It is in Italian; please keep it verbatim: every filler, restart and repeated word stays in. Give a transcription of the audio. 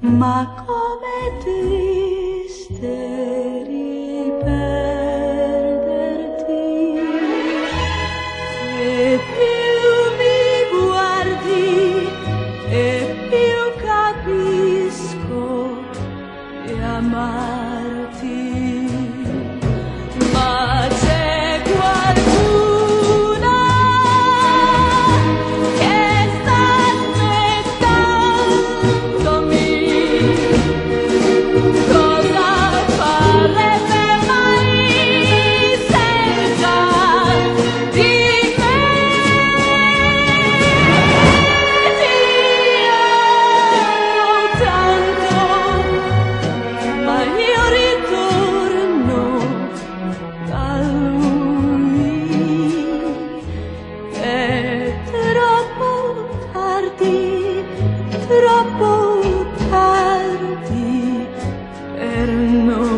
ma come triste riperderti. E più mi guardi e più capisco di amarti. Ma c'è qualcuno che sta aspettandomi. Cosa farebbe mai senza di me? Ti amo tanto, ma io ritorno da lui. È troppo tardi, troppo tardi per noi.